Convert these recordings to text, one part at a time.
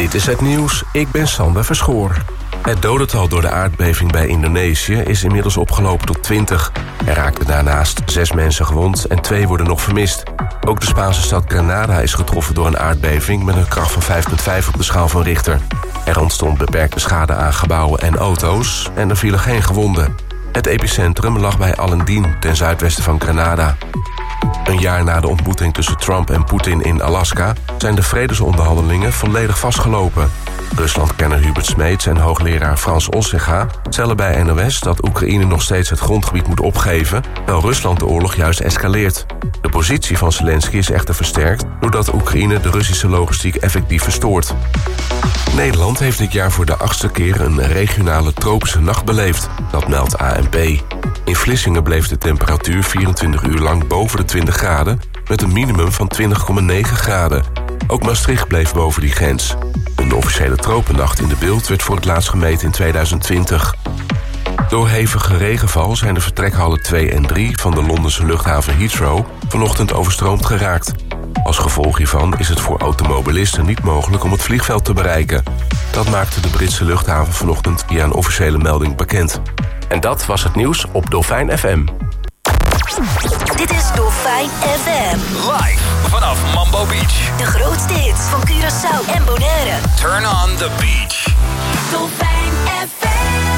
Dit is het nieuws, ik ben Sander Verschoor. Het dodental door de aardbeving bij Indonesië is inmiddels opgelopen tot 20. Er raakten daarnaast 6 mensen gewond en 2 worden nog vermist. Ook de Spaanse stad Granada is getroffen door een aardbeving met een kracht van 5,5 op de schaal van Richter. Er ontstond beperkte schade aan gebouwen en auto's en er vielen geen gewonden. Het epicentrum lag bij Allendien, ten zuidwesten van Granada. Een jaar na de ontmoeting tussen Trump en Poetin in Alaska zijn de vredesonderhandelingen volledig vastgelopen. Ruslandkenner Hubert Smeets en hoogleraar Frans Ossega stellen bij NOS dat Oekraïne nog steeds het grondgebied moet opgeven, terwijl Rusland de oorlog juist escaleert. De positie van Zelensky is echter versterkt doordat Oekraïne de Russische logistiek effectief verstoort. Nederland heeft dit jaar voor de 8e keer een regionale tropische nacht beleefd. Dat meldt ANP. In Vlissingen bleef de temperatuur 24 uur lang boven de 20 graden... met een minimum van 20,9 graden. Ook Maastricht bleef boven die grens. Een officiële tropennacht in de Bilt werd voor het laatst gemeten in 2020. Door hevige regenval zijn de vertrekhallen 2 en 3 van de Londense luchthaven Heathrow vanochtend overstroomd geraakt. Als gevolg hiervan is het voor automobilisten niet mogelijk om het vliegveld te bereiken. Dat maakte de Britse luchthaven vanochtend via een officiële melding bekend. En dat was het nieuws op Dolfijn FM. Dit is Dolfijn FM. Live vanaf Mambo Beach. De grootste hits van Curaçao en Bonaire. Turn on the beach. Dolfijn FM.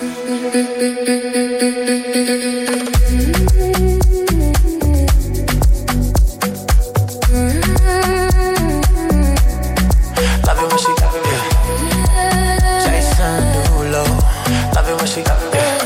Love it when she got it, yeah. Jason Derulo. Love it when she got it, yeah.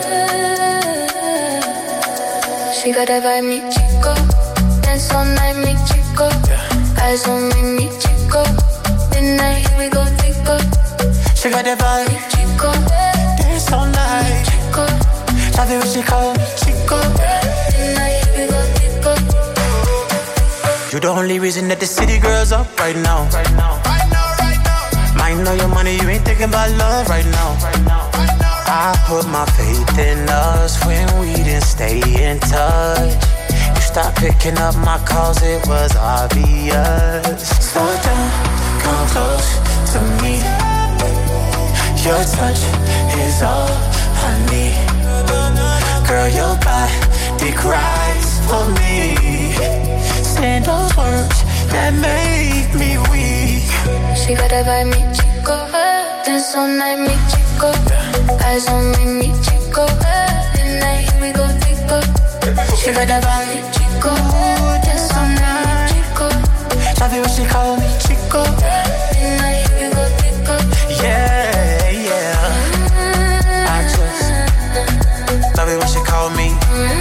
She got that vibe, me chico. Dance all night, me chico. Eyes on me, me chico. Midnight, here we go, chico. She got that vibe, Chico. dance all night. Chico. Love it when she call me Chico. Midnight, here we go, chico. You the only reason that the city girls up right now. Might know your money, you ain't thinking about love right now. I put my faith in us when we didn't stay in touch. You stopped picking up my calls, it was obvious. Slow down, come close to me. Your touch is all I need. Girl, your body cries for me. Saying those words that make me weak. She got that vibe, me chico. Dance all night, me chico. Eyes on me, me chico. Midnight, here we go, chico. She got that vibe, me chico. Dance all night, chico. Love it when she call me Chico. Midnight, here we go, chico. Yeah, yeah. I just love it when she call me.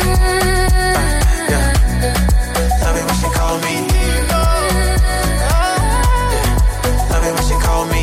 Yeah. Love it when she call me. Love it when she call me.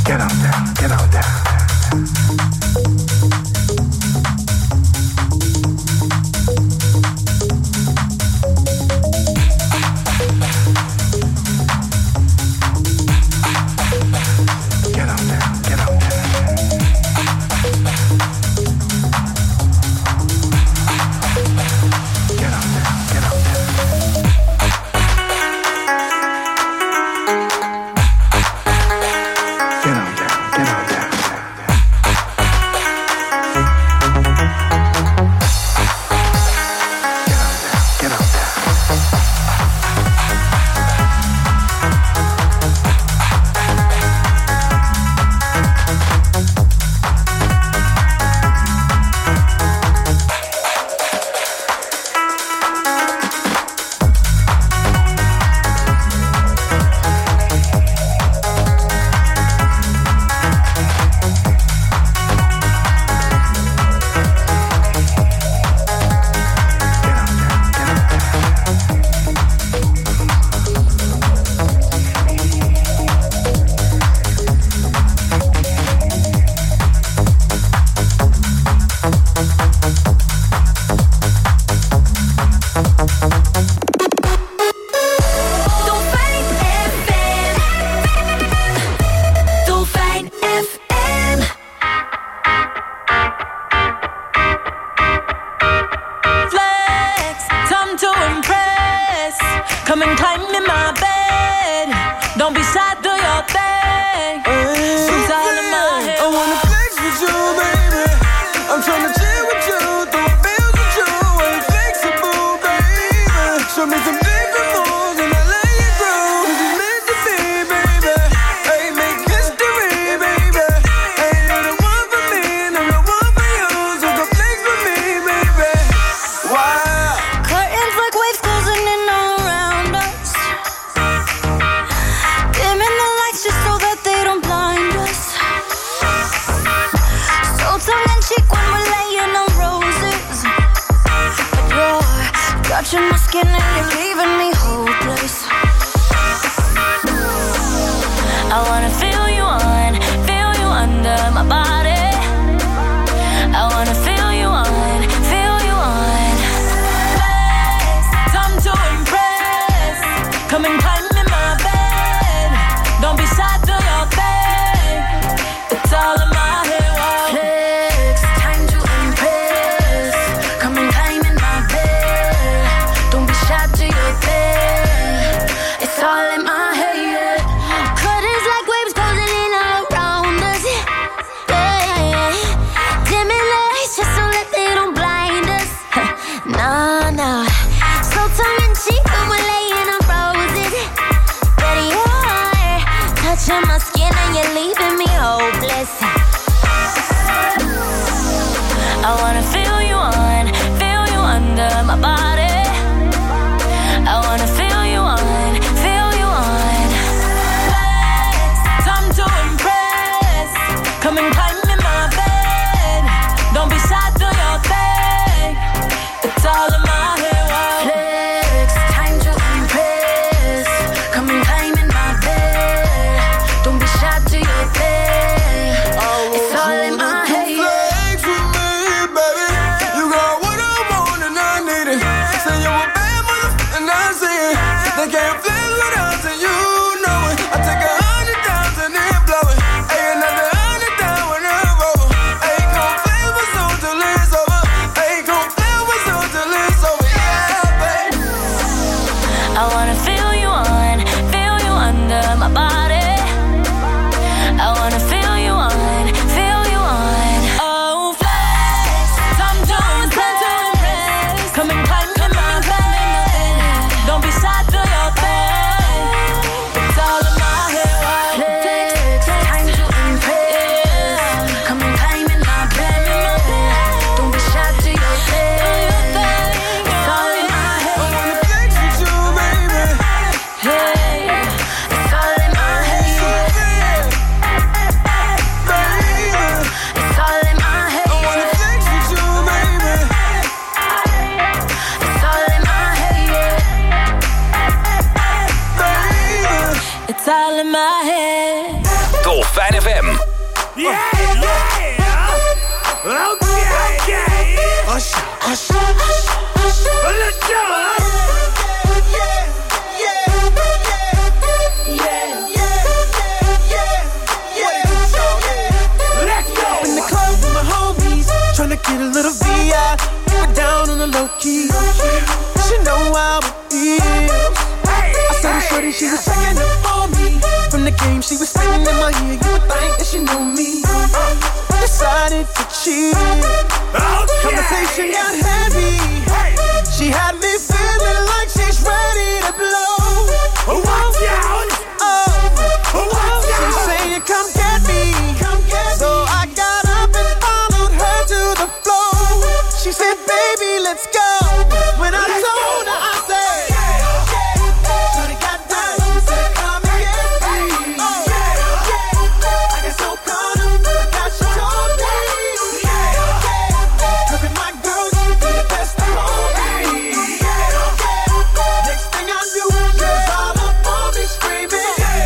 Get on down, get on down. It's all in my head. Dolfijn FM. Yeah. Okay. Usher. Let's go. Tryna get a little VI, keep it down on the low key. She know how it feels. I saw the shorty, she was checking up on me. From the game, she was sitting in my ear. You would think that she knew me. Decided to cheat. Conversation got heavy. She had me feeling like she's ready to blow. Watch out! She's saying, come get me. So I got up and followed her to the floor. She said, baby, let's go. When I told her, I said, shorty got down, she said, come and get me. I got so caught up, I got she told me. Look at my girl, she be the best of all me. Next thing I knew, she was all up on me screaming.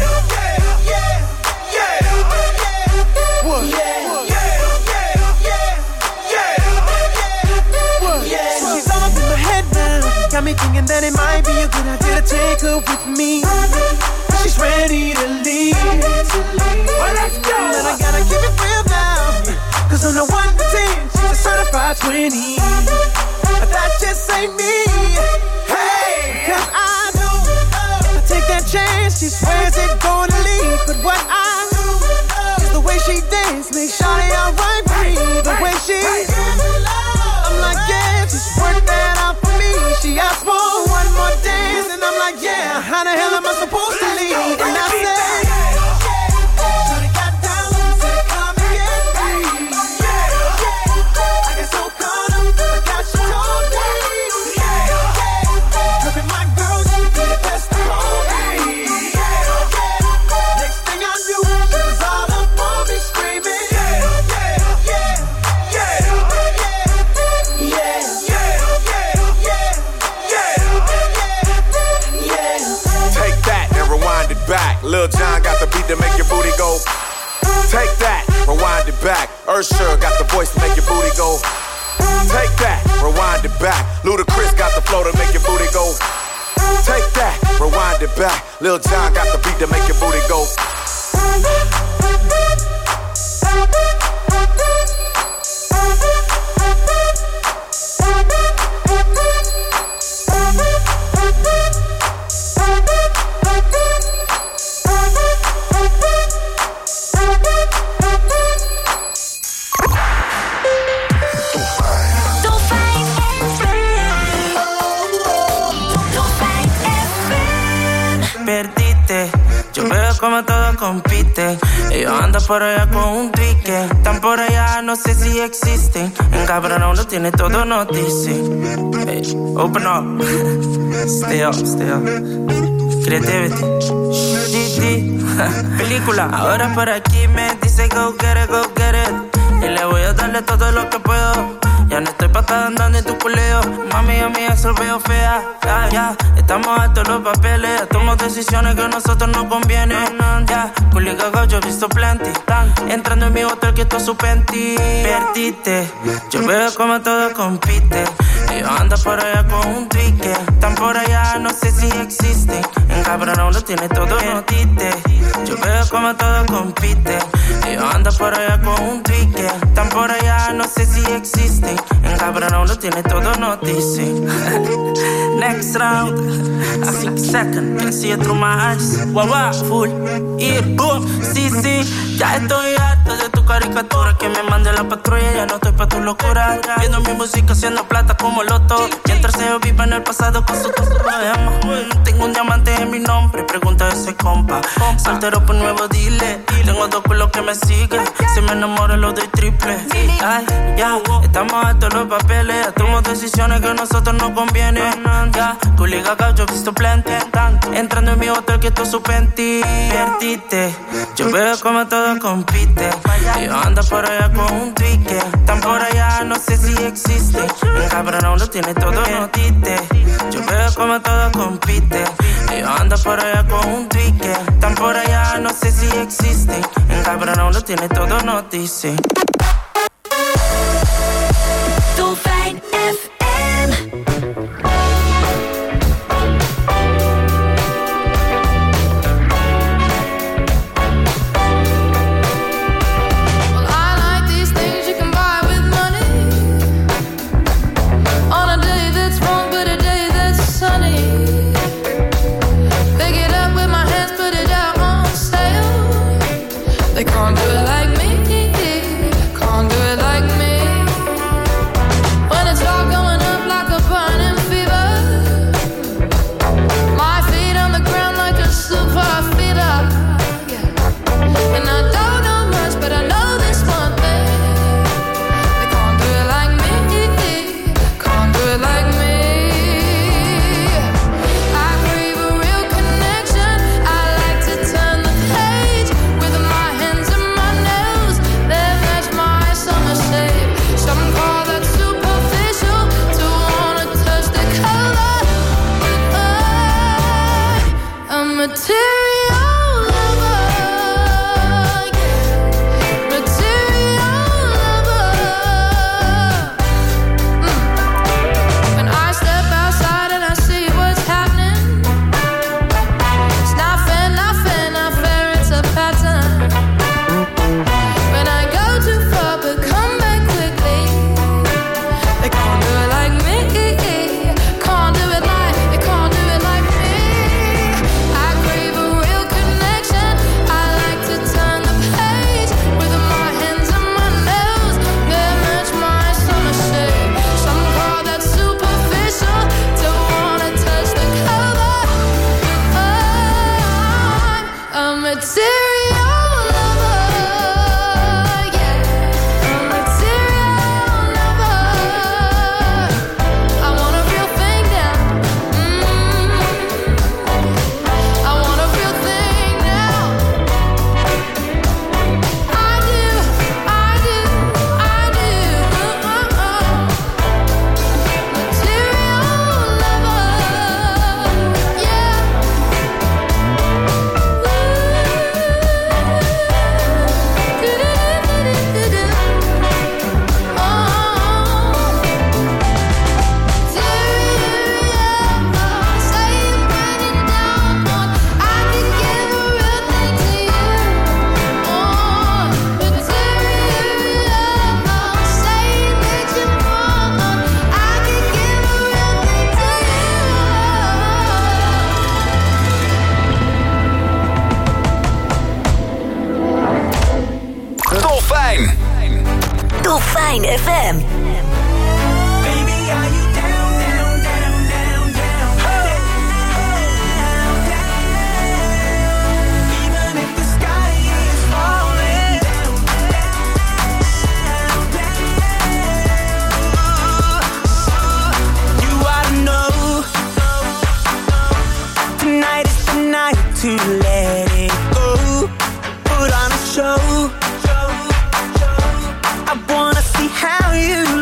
Got me thinking that it might be a good idea to take her with me. She's ready to leave. Well, let's go. But I gotta keep it real now. Cause on the 1 to 10, she's a certified 20. But that just ain't me. Hey, cause I know if I take that chance, she swears it's gonna leave. But what I know is the way she dance makes shawty alright with me. The way she I'm like, yeah, just work that out for me. She asked for one more dance, and I'm like, yeah, how the hell am I supposed to leave? And I said, shorty got down, said, come and get me. I got so caught up, I got she told me. Look at my girl, she be the best of all me. Next thing I knew, she was all up on me screaming. Back. Lil Jon got the beat to make your booty go. Take that, rewind it back. Usher got the voice to make your booty go. Take that, rewind it back. Ludacris got the flow to make your booty go. Take that, rewind it back. Lil Jon got the beat to make your booty go. Yo veo como todos compiten. Ellos andan por allá con un tweaker. Están por allá, no sé si existen. En cabrón uno tiene todo, no dicen. Hey, open up. Stay up. Creativity. Película. Ahora por aquí me dice go get it. Y le voy a darle todo lo que puedo. Ya no estoy pa' estar andando en tu culeo. Mami, a mí eso veo fea. Ya, estamos altos los papeles. Tomo decisiones que a nosotros no convienen. Ya, culigago, yo he visto plenty. Entrando en mi hotel que esto es su penti. Perdiste, yo veo como todo compite. Ellos andan por allá con un tweaker. Están por allá, no sé si existen. En cabrón uno tiene todo, no diste. Yo veo como todo compite. Ellos andan por allá con un tweaker. Están por allá, no sé si existen. En cabrón uno tiene todo, no dicen. Next round, I think second, can see it through my eyes. Wawa, full, ear, boom, sí, ya estoy harto de tu caricatura. Que me mande la patrulla, ya no estoy pa' tu locura. Viendo mi música haciendo plata como loto. Mientras se viva en el pasado con su problema. Tengo un diamante en mi nombre, pregunta a ese compa. Soltero por nuevo, dile. Tengo 2 culos que me siguen. Si me enamoro lo doy triple. Ay, ya, estamos altos los papeles. Tomo decisiones que a nosotros no convienen. Ya, culigaga, yo he visto plenty. Entrando en mi hotel que esto es su penti. Perdiste, yo veo como todo compite. Ellos andan por allá con un tweaker. Están por allá, no sé si existen. En cabrón uno tiene todo, no diste. Yo veo como todo compite. Ellos andan por allá con un tweaker. Están por allá, no sé si existen. cabrón, lo tiene todo, no dice. Dolfijn FM. They can't do it like me, can't do it like me. When it's all going up like a burning fever, my feet on the ground like a super feeder. And I don't know much, but I know this one thing. They can't do it like me, can't do it like me. Dolfijn FM. To let it go, put on a show. I wanna see how you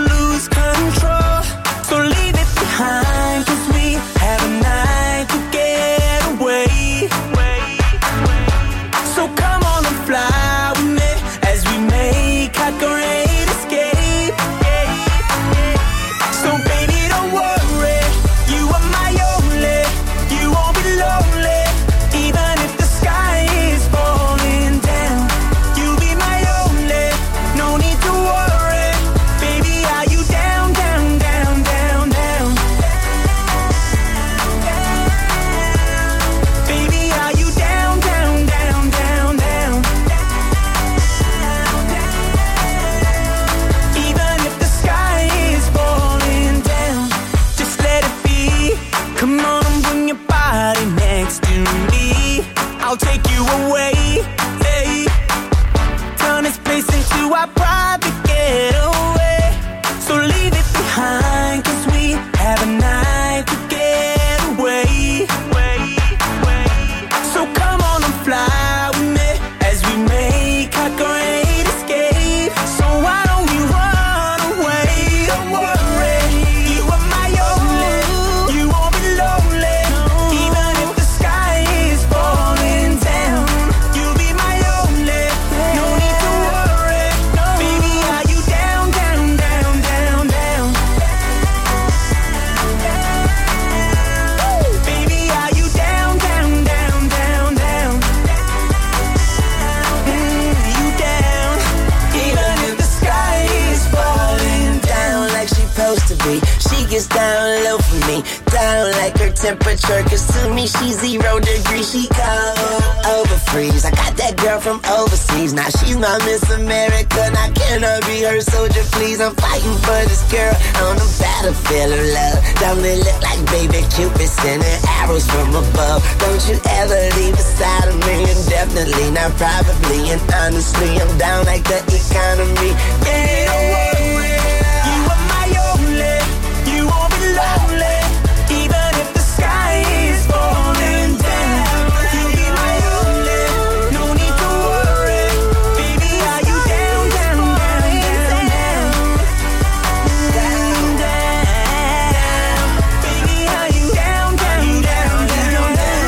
gets down low for me, down like her temperature, cause to me she's 0 degrees, she cold, over freeze. I got that girl from overseas, now she's my Miss America, now can I be her soldier, please? I'm fighting for this girl on the battlefield of love. Don't it look like baby Cupid sending arrows from above? Don't you ever leave beside of me, indefinitely, not probably, and honestly, I'm down like the economy. Yeah, you are my only, you won't be lonely, even if the sky is falling down. You'll be my only, no need to worry, baby, are you down, down, down, down, down, down, down, baby, are you down, down, down, down, down,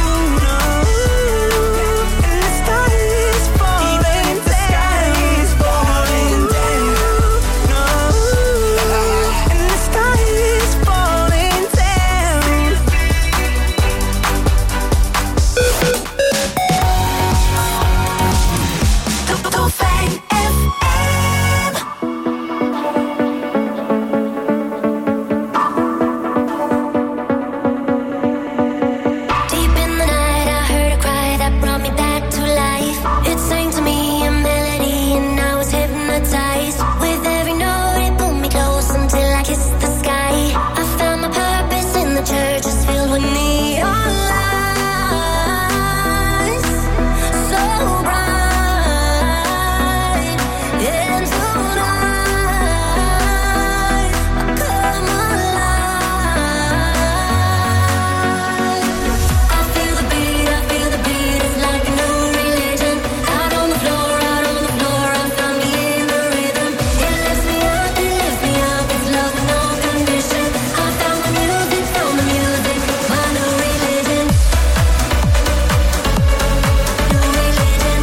and the sky is falling, even if the sky is falling down, and the sky is falling down. Top 5 FM. Deep in the night, I heard a cry that brought me back to life. It sang to me a melody, and I was hypnotized. With every note, it pulled me close until I kissed the sky. I found my purpose in the church, it's filled with neon lights, so bright. And tonight, I come alive. I feel the beat, it's like a new religion. Out on the floor, I found me in the rhythm. It lifts me up, it's love with no condition. I found the music, my new religion. New religion.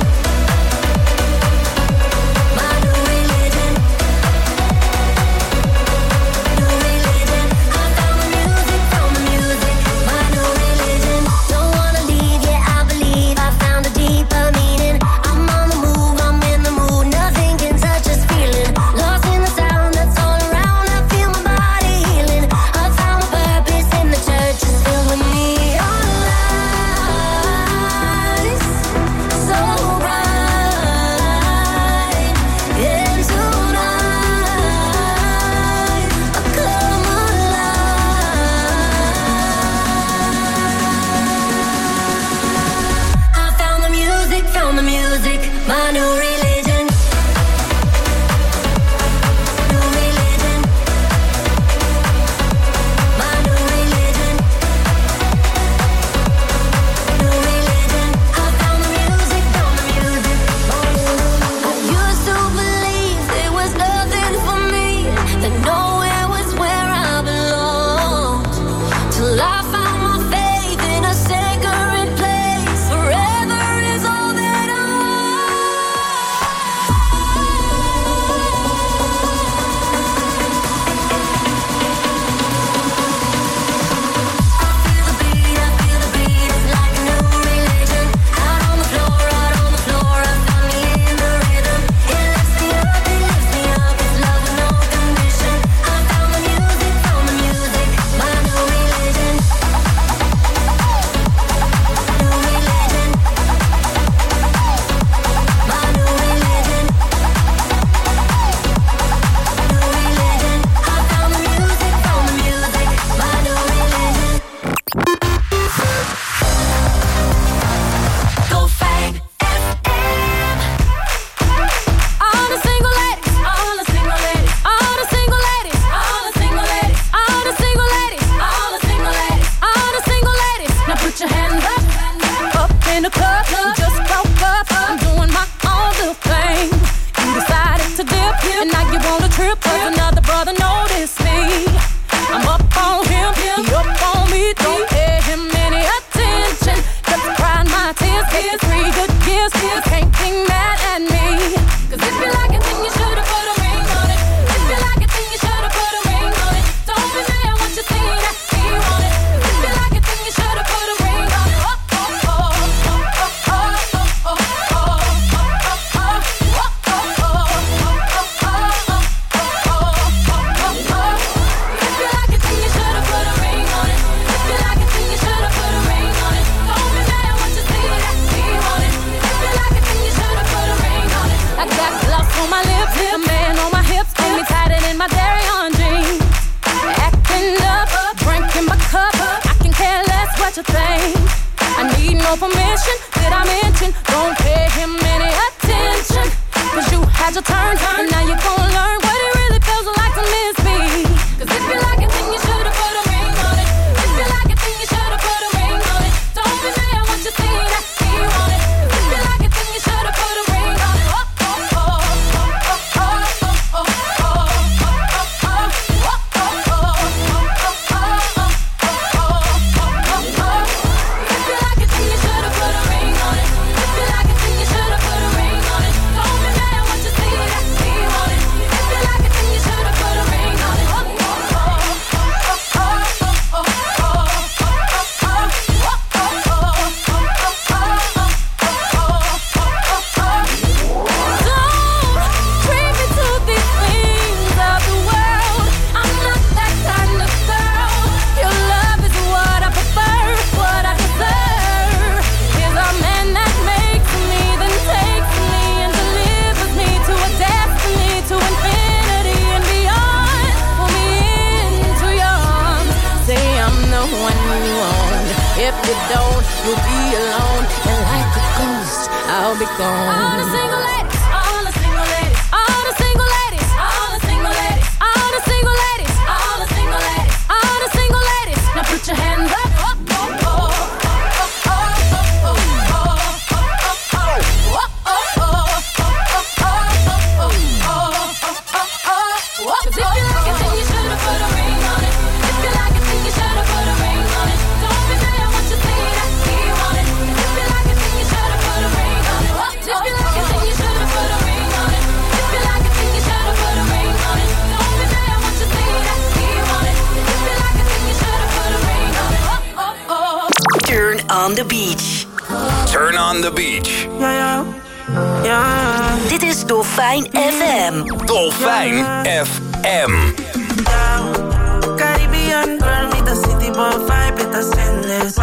My new religion. New religion. I found the music, my new religion. Don't wanna leave, yeah, I believe I found a deeper meaning. I'm on the move, I'm in the mood, nothing can touch this feeling. Lost in the sound that's all around, I feel my body healing. I found my purpose in the church, it's filled with neon lights, so bright. And tonight, I come alive. I found the music, my new religion. New religion. My new religion. New religion. I found the music, I used to believe there was nothing for me, that nowhere was where I belonged. Till I found my faith in a sacred place. Forever is all that I want. The man on my hips, got me tighter than my dairy on jeans. Acting up, drinking my cup. I can care less what you think. I need no permission, did I mention? Don't pay him any attention. Cause you had your turn, and now you're gonna learn what it really feels like to miss me. Cause if you like it, then you should've put a ring on it. If you like it, then you should've put a ring on it. Don't be mad once you see that he want it. If you like it, then you should've put a ring on it. Oh, oh, oh, oh, oh, oh, oh, oh, oh, If you like it, then you should've put a ring on it. If you like it, then you should've put a ring on it. Don't be mad once you see that he want it. If you like it, then you should've put a ring on it. If you don't, you'll be alone. And like a ghost, I'll be gone. All the single ladies, all the single ladies, all the single ladies, all the single ladies, all the single ladies, all the single ladies, all the single ladies. Now put your hands up. Cause if you like it, then you should've put a ring on it. If you like it, then you should've put a ring on it. Don't be mad once you see that he want it. If you like it, then you should've put a ring on it. If you like it, then you should've put a ring on it. If you like it, then you should've put a ring on it. Don't be mad once you see that he want it. If you like it, then you should've put a ring on it. Oh, oh, oh. Turn on the beach. Turn on the beach. Ja. Dit is Dolfijn FM. Dolfijn FM. Caribbean girl, me the city boy vibe, it a endless.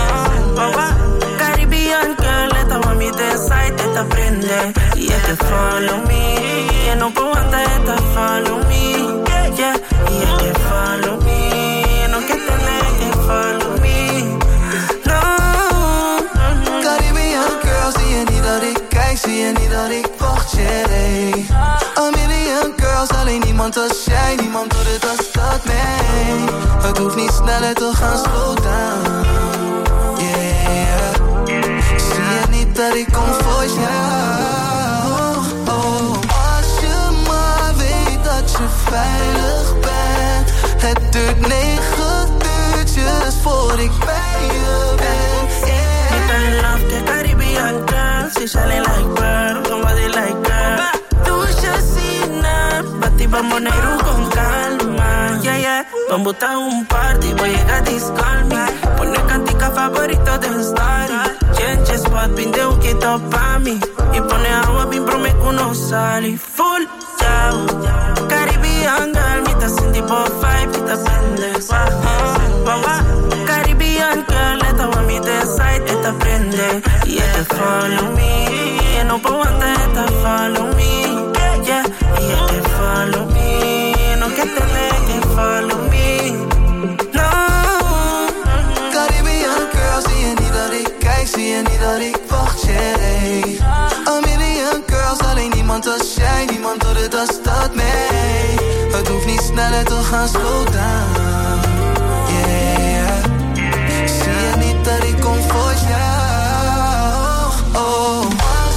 Caribbean girl, let her want me the side, it a prende. Yeah, they follow me. Yeah, no go want it to follow me. Yeah, they follow me. No get the leg, they follow me. No. Caribbean girl, zie je niet dat ik kijk, zie je niet dat ik wacht, nee. A million girls, alleen niemand als jij, niemand doet het als dat, nee. Het hoeft niet sneller te gaan, slow down. Yeah. Zie je niet dat ik kom voor jou? Als je maar weet dat je veilig bent. Het duurt 9 uurtjes voor ik bij je ben. Yeah. I love the Caribbean girl, she's alleen like pearl, somebody like girl. Bati, vamos negro con calma. Yeah. Vamos a un party, voy a llegar a discal me. Pone cantica favorito de un story. Change spot, pin de un quito pa' mí. Y pone agua, pin prome que uno sale. Full, chao. Caribbean girl, me ta sin tipo vibe, me ta pendes. Caribbean girl, let her want me the side, esta prende. Yeah, they follow me. Yeah, no puedo antes, esta follow me. Yeah, they follow me. No que te dejen, follow me. No. Caribbean girl, zie je niet dat ik kijk, zie je niet dat ik wacht, nee. A million girls, alleen niemand als jij, niemand doet het als dat, nee. Het hoeft niet sneller te gaan, slow down. Yeah. Zie je niet dat ik kom voor jou? Oh.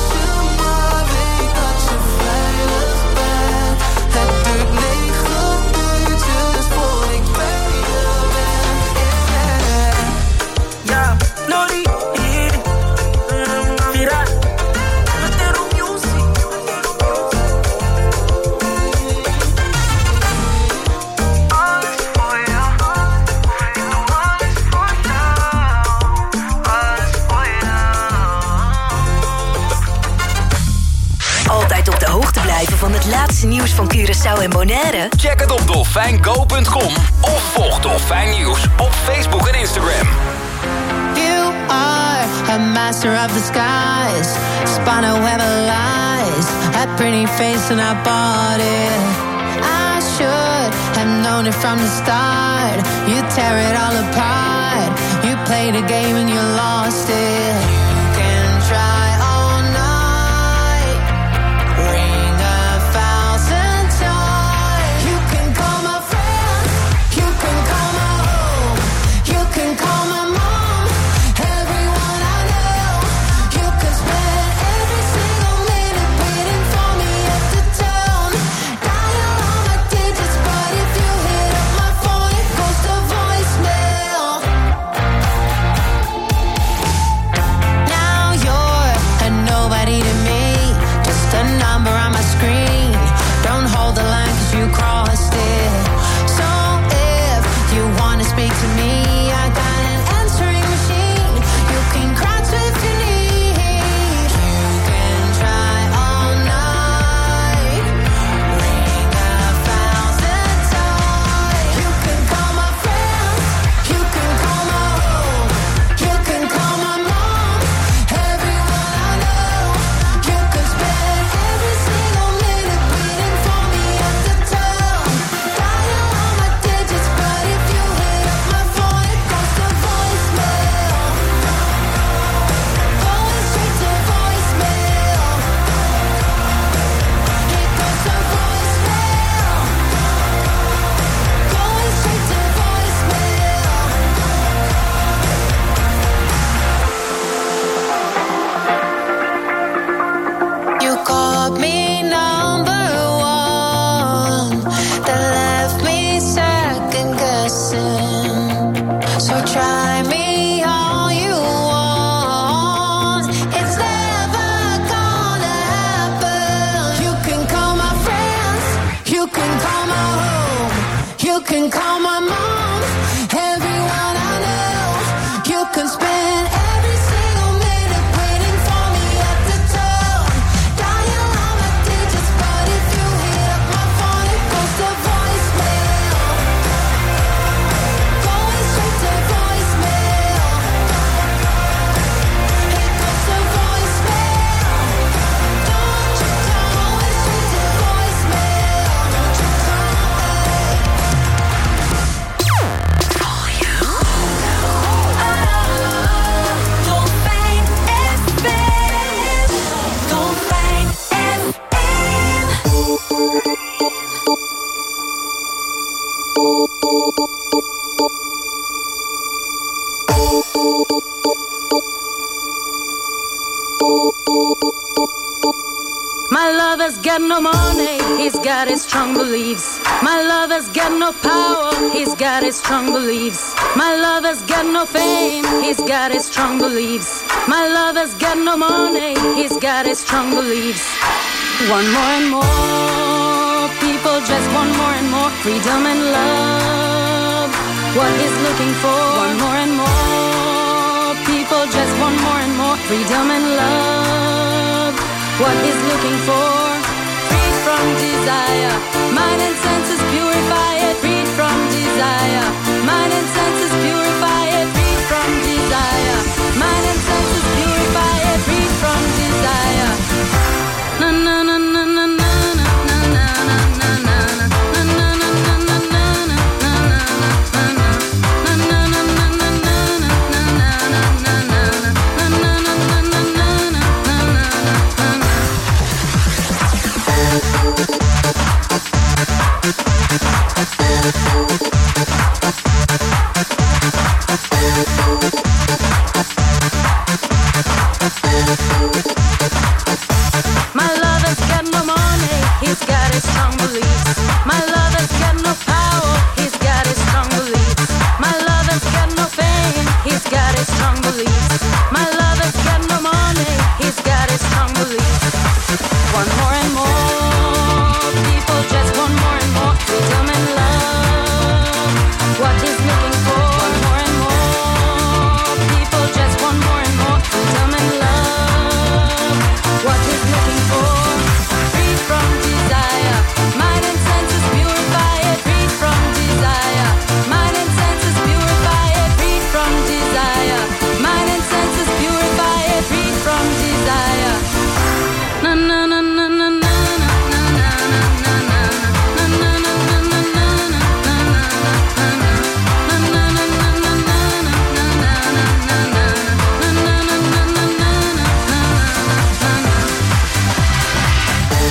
Van het laatste nieuws van Curaçao en Bonaire? Check het op dolfijngo.com of volg Dolfijn Nieuws op Facebook en Instagram. You are a master of the skies, spun a web of lies, a pretty face and I bought it. I should have known it from the start. You tear it all apart. You played a game and you lost it. You can try all night, ring 1,000 times. You can call my friends, you can call my home, you can call my mom, everyone I know. You can spend every single minute waiting for me at the town. Dial all my digits, but if you hit up my phone, it goes to voicemail. Now you're a nobody to me, just a number on my screen. Don't hold the line 'cause you crossed it. So if you wanna speak to me, I got an answering machine. You can cry to if you need. You can try all night, ring 1,000 times. You can call my friends, you can call my home, you can call my mom, everyone I know. You can spend every single minute waiting for me at the town. Dial all my digits, but if you hit up my phone, it goes to voicemail. Going straight to voicemail. It goes to voicemail. Going straight to voicemail. You called me number one, that left me second guessing. So try me all you want, it's never gonna happen. You can call my friends, you can call my home, you can call my mom, everyone I know. You can spend every single minute waiting for me at the town. Dial all my digits, but if you hit up my phone, it goes to voicemail. Going straight to voicemail. It goes to voicemail. Don't you call it straight to voicemail. Don't you call it. Dolfijn FM. Dolfijn FM. My lover's got no money, he's got his strong beliefs. My lover's got no power, he's got his strong beliefs. My lover's got no fame, he's got his strong beliefs. My lover's got no money, he's got his strong beliefs. One more and more, people just want more and more freedom and love. What he's looking for, one more and more, people just want more and more freedom and love. What he's looking for, freed from desire, mind and senses purify it, freed from desire, mind and senses purify it, freed from desire, mind and senses purify it, freed from desire. Na na na na na na na na na na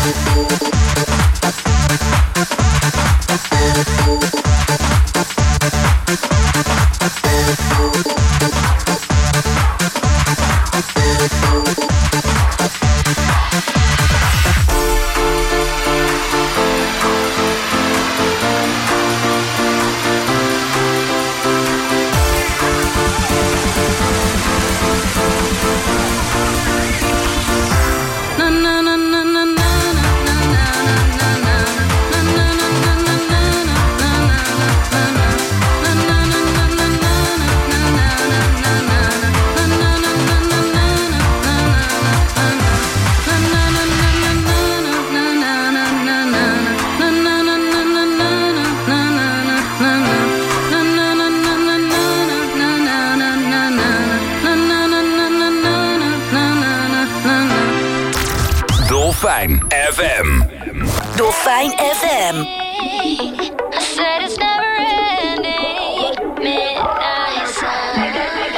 Dolfijn FM. Dolfijn FM. I said it's never ending. Midnight sun.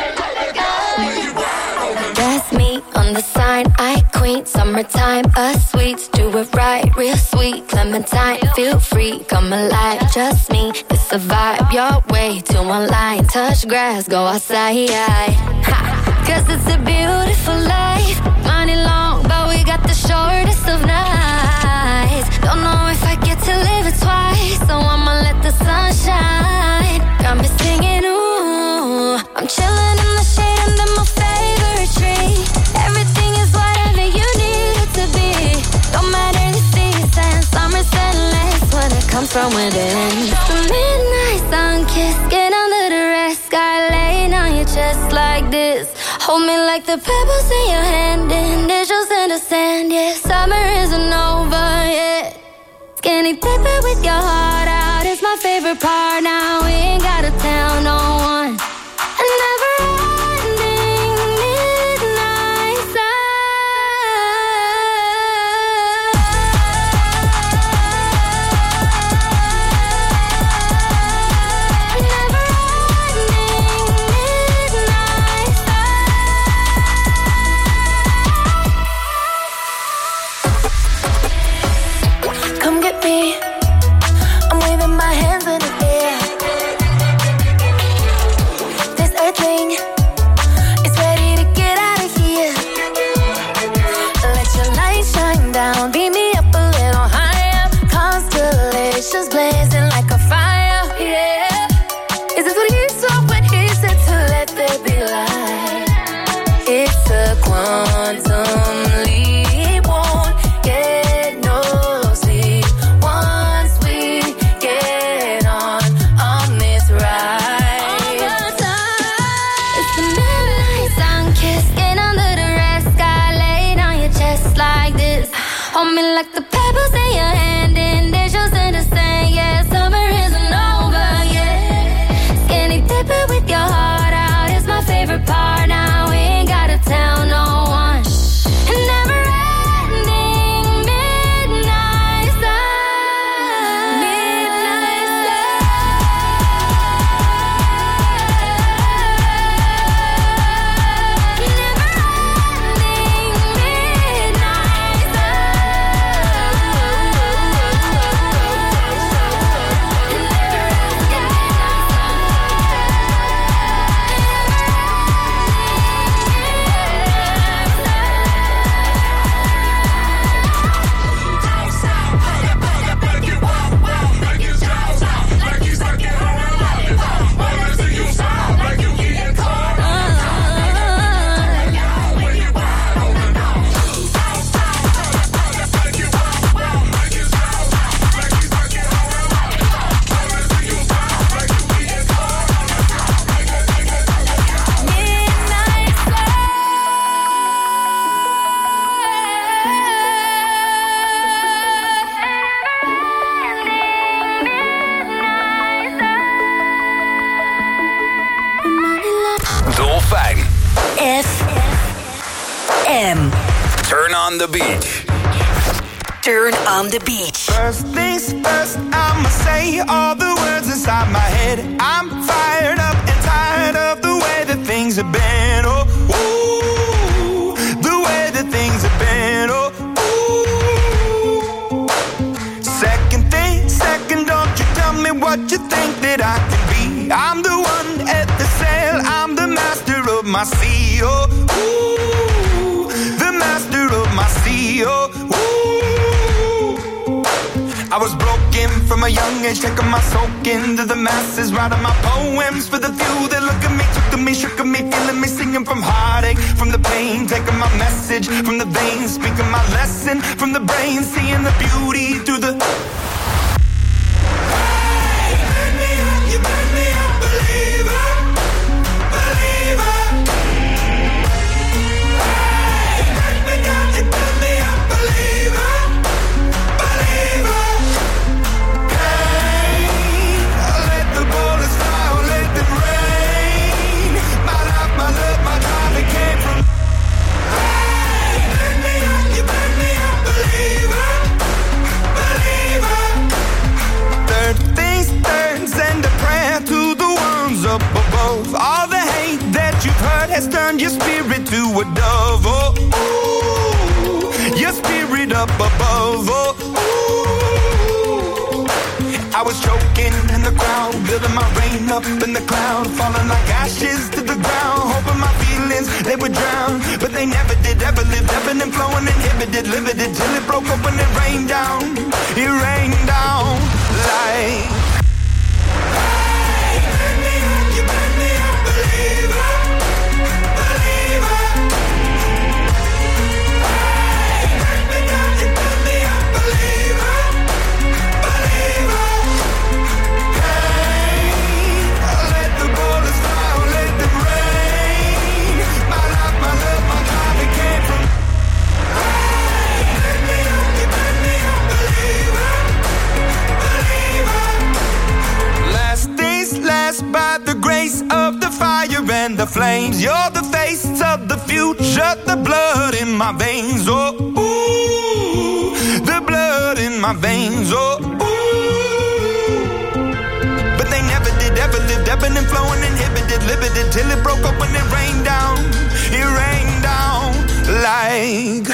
That's me on the sign. I queen, summertime, a sweets. Do it right, real sweet. Clementine, feel free, come alive. Just me, it's a vibe. Your way to online. Touch grass, go outside. Ha. Cause it's a beautiful life. Money long, but we got the shortest of nights. Don't know if I get to live it twice, so I'ma let the sun shine. Got me singing, ooh. I'm chilling in the shade under my favorite tree. Everything is whatever you need it to be. Don't matter the season, summer's endless when it comes from within. The midnight sun kiss, get under the rest. Sky laying on your chest like this. Hold me like the pebbles in your hand, initials in the sand, yeah. Summer isn't over yet. Skinny dipping with your heart out is my favorite part. Now we ain't gotta tell no one. A never-ending midnight sun. A never-ending midnight sun. Come get me. I'm waving my hands in the air. This earthling is ready to get out of here. Let your light shine down, beam me up a little higher. Constellations blazing like a fire, yeah. Is this what he saw when he said to let there be light? It's a quantum leap, won't get no sleep once we get on this ride. It's the midnight sun kiss, get under the rest. Sky laid on your chest like this. Hold me like the pebbles in your hand, initials in the sand, yeah. Summer isn't over yet. Skinny dipping with your heart out is my favorite part. Now we ain't gotta tell no one. A never-ending midnight sun. Midnight sun. Never-ending midnight Dolfijn. FM. Turn on the beach. Turn on the beach. First things first, I'ma say all the words inside my head. I'm fired up and tired of the way that things have been. Oh, ooh, the way that things have been. Oh, ooh. what you think that I can be. I'm the one at the sail, I'm the master of my sea. Oh, ooh, the master of my sea. Oh, ooh. I was broken from a young age, taking my soak into the masses, writing my poems for the few that look at me, took to me, shook at me, feeling me, singing from heartache, from the pain, taking my message from the veins, speaking my lesson from the brain, seeing the beauty through the. Up above, all the hate that you've heard has turned your spirit to a dove. Oh, ooh, your spirit up above. Oh, ooh. I was choking in the crowd, building my rain up in the cloud, falling like ashes to the ground, hoping my feelings they would drown, but they never did. Ever lived, ebbing and flowing, inhibited, limited, till it broke up when it rained down. It rained down like. By the grace of the fire and the flames, you're the face of the future, the blood in my veins. Oh, ooh, the blood in my veins. Oh, ooh. But they never did, ever lived, ebbing and flowing, inhibited, limited, till it broke up when it rained down. It rained down like.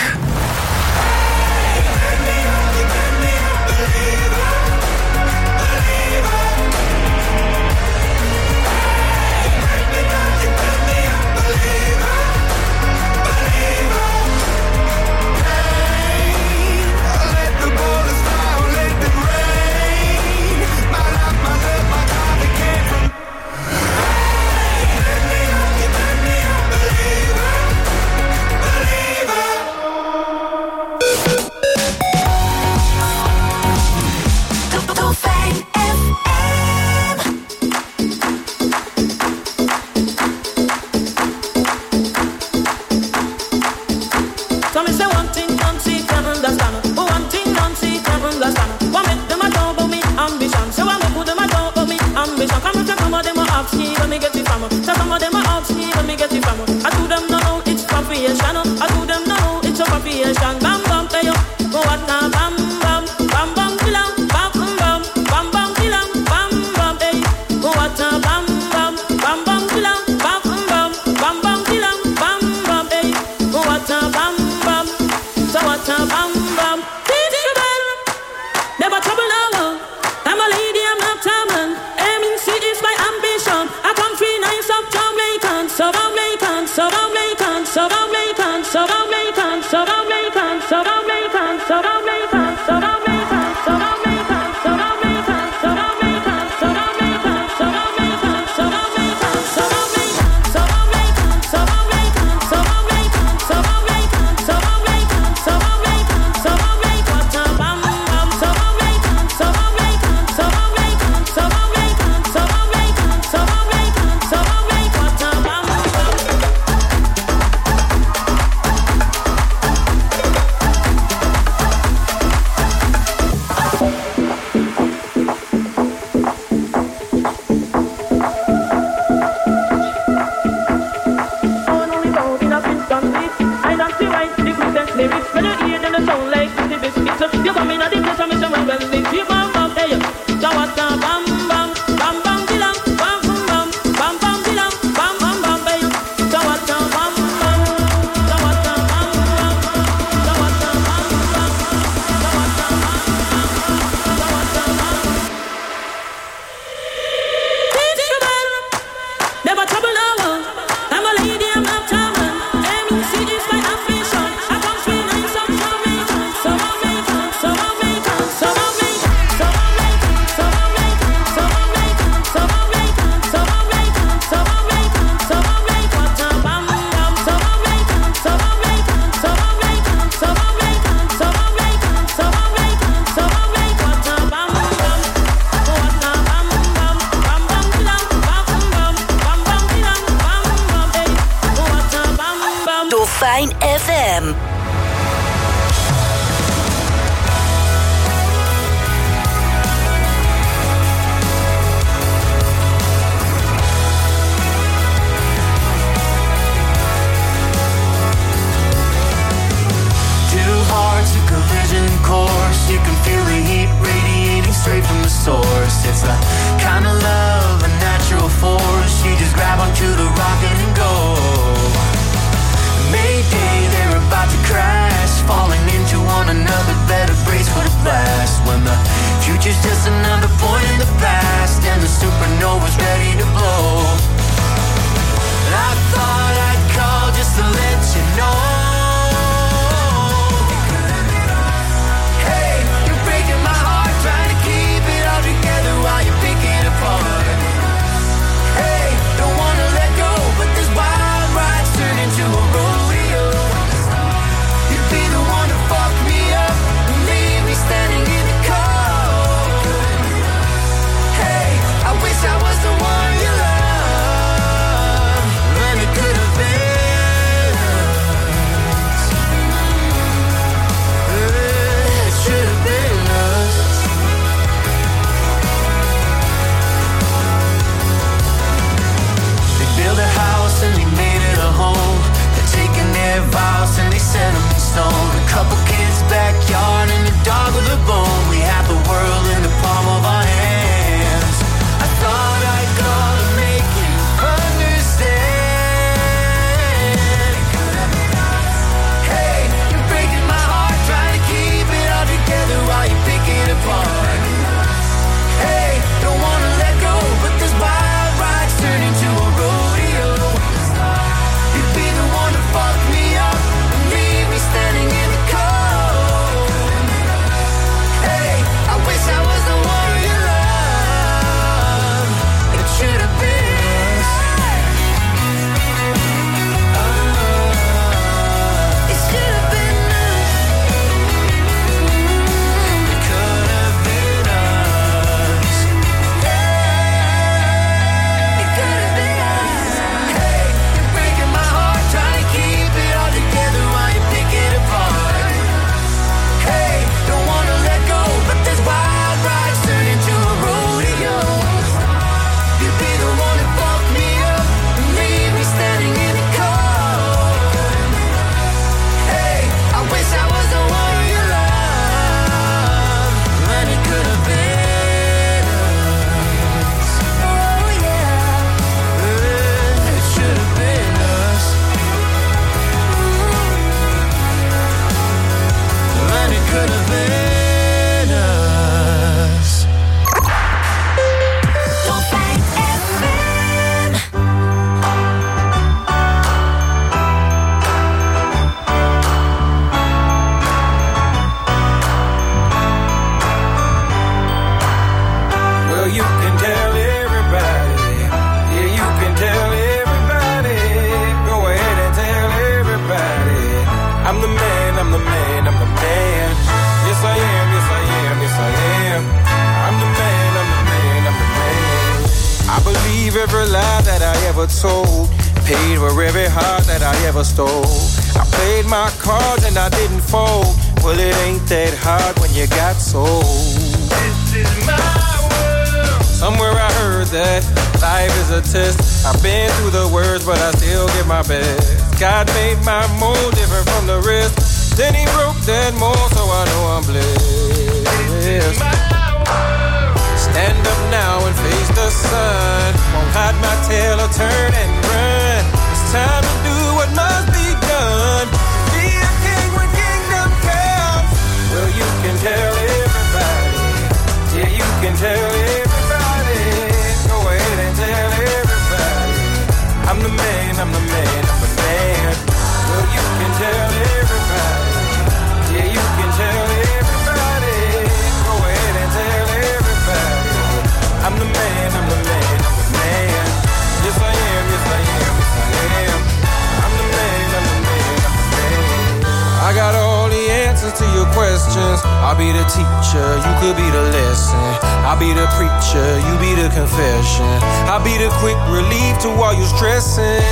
ever told. Paid for every heart that I ever stole. I played my cards and I didn't fold. Well, it ain't that hard when you got sold. This is my world. Somewhere I heard that life is a test. I've been through the worst, but I still give my best. God made my mold different from the rest. Then he broke that mold, so I know I'm blessed. This is my world. Stand up now and face the sun. Won't hide my tail or turn and run. It's time to do what must be done. Be a king when kingdom comes. Well, you can tell everybody. Yeah, you can tell everybody. Go ahead and tell everybody. I'm the man, I'm the man, I'm the man. Well, you can tell everybody. Yeah, you can tell everybody. Go ahead and tell everybody. I'm the man, I'm the man, I'm the man. Yes, I am, yes, I am, yes, I am. I'm the man, I'm the man, I'm the man. I got all the answers to your questions. I'll be the teacher, you could be the lesson. I'll be the preacher, you be the confession. I'll be the quick relief to all your stressing.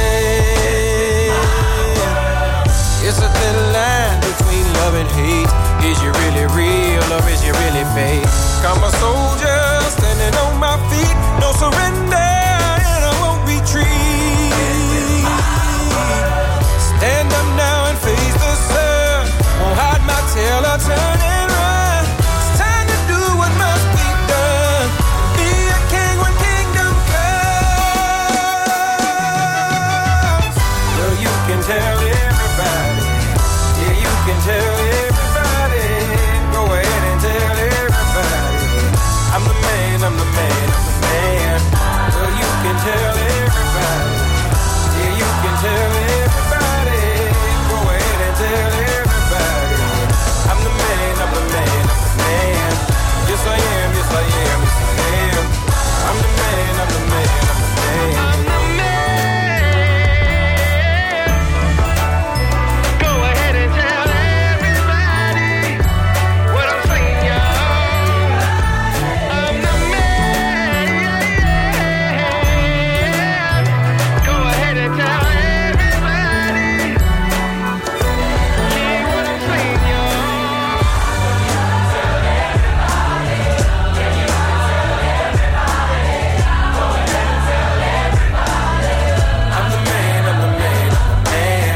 It's a thin line between love and hate. Is you really real or is you really fake? I'm a soldier standing on my feet. No surrender and I won't retreat. Stand up now and face the sun. Won't hide my tail or turn and run. It's time to do what must be done. Be a king when kingdom comes. Well, you can tell everybody. Yeah, you can tell everybody. Go ahead and tell everybody. I'm the man, I'm the man, I'm the man. Well, you can tell everybody. Yeah, you can tell everybody. Go ahead and tell everybody. I'm the man, I'm the man, I'm the man. Yes, I am, yes, I am, yes, I am. I'm the man, I'm the man, I'm the man. I'm the man. Go ahead and tell everybody what I'm saying, y'all. I'm the man. Go ahead and tell everybody. Hear what I'm saying, y'all. I'm the man, I'm the man, I'm the man.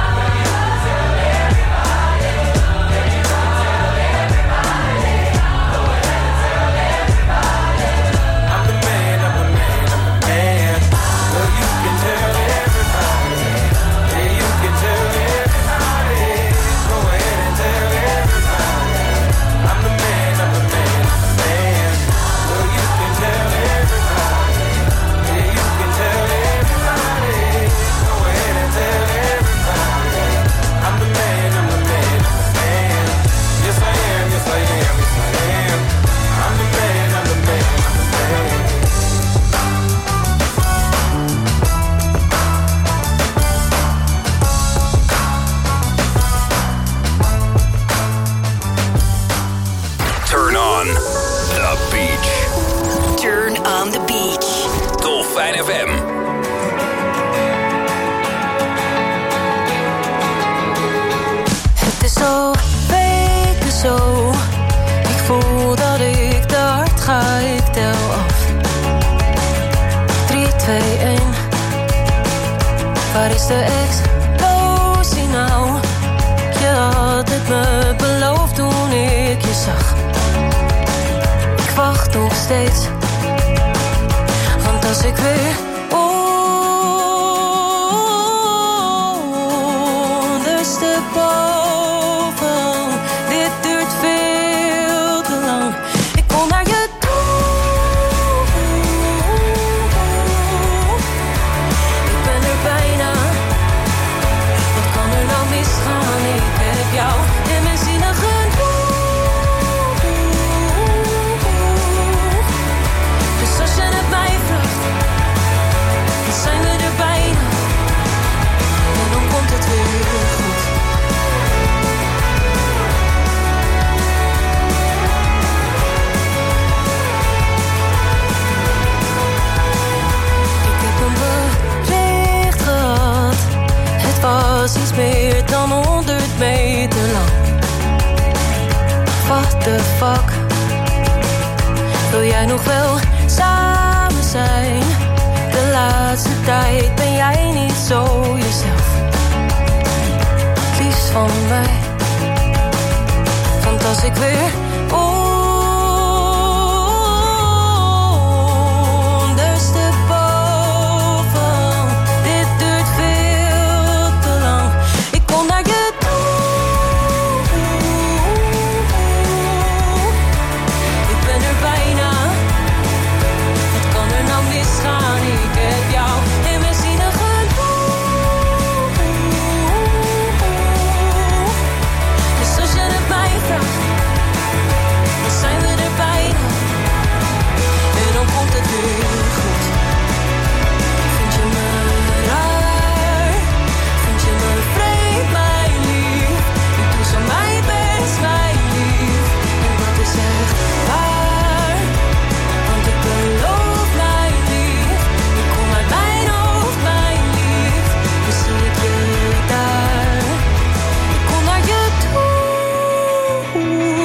I'm the man, I'm the man, I'm the man. Well, you can tell everybody. Yeah, you can tell everybody. Go ahead and tell everybody. I'm the man, I'm the man, I'm the man. Well, you can tell everybody. Yeah, you can tell everybody. Go ahead and tell everybody. I'm the man, I'm the man, I'm the man. Yes, I am, yes, I am, yes, I am. I'm the man, I'm the man, I'm the man. Turn on the beach. Turn on the beach. Dolfijn FM. Het is al weken zo. Ik voel dat ik te hard ga, ik tel af. 3, 2, 1. Waar is de explosie nou? Je had het me beloofd toen ik je zag. Ik wacht nog steeds. Want als ik weer ondersteboven, dit duurt veel te lang. Ik kon naar je toe. Ik ben er bijna. Wat kan er nou misgaan? Ik heb jou in mijn zinnen genoeg. Dus als je het mij vraagt, what the fuck. Wil jij nog wel samen zijn? De laatste tijd ben jij niet zo jezelf. Het liefst van mij. Want als ik weer ondersteboven, dit duurt veel te lang. Ik kon naar je toe. Ik ben er bijna. Wat kan er nou misgaan? Ik heb jou in mijn zinnen genoeg. Dus als je het mij vraagt, dan zijn we er bijna. En dan komt het weer goed. Vind je me raar? Vind je me vreemd, mijn lief? Ik doe zo mijn best, mijn lief. En dat is echt waar. Want ik beloof, mijn lief. Ik kom uit mijn hoofd, mijn lief. Dus zie ik je daar. Ik kom naar je toe.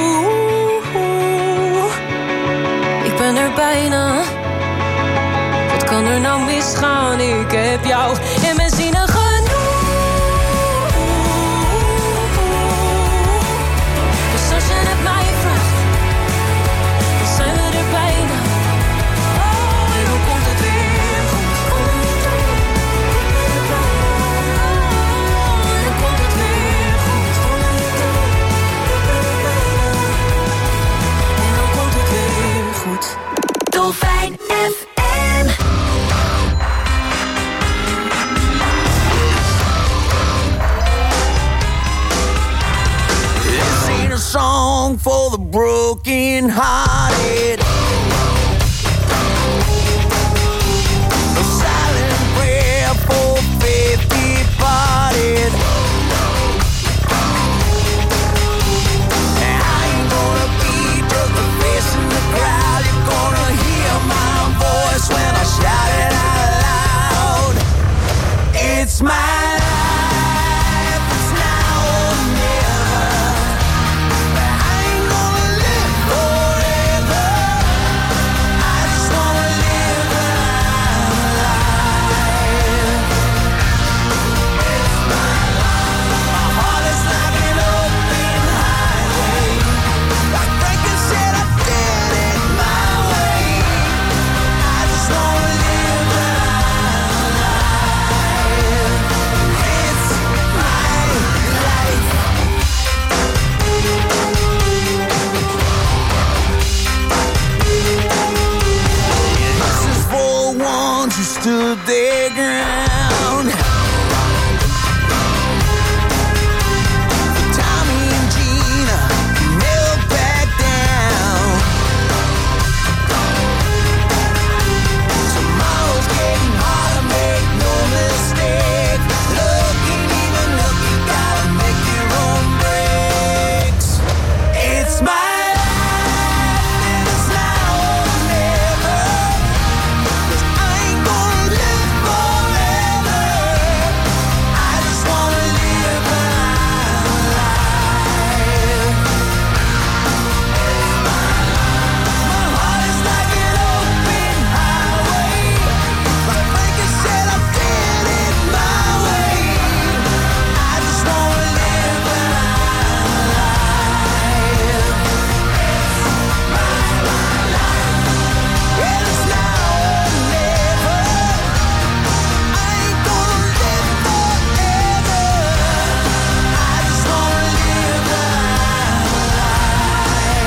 Ik ben er bijna. Wat kan er nou misgaan? Ik heb jou in mijn zinnen genoeg. Dus als je het mij vraagt, dan zijn we er bijna. En dan komt het weer goed. En dan komt het weer goed. En dan komt het weer goed. Dolfijn FM. This ain't a song for the broken hearted.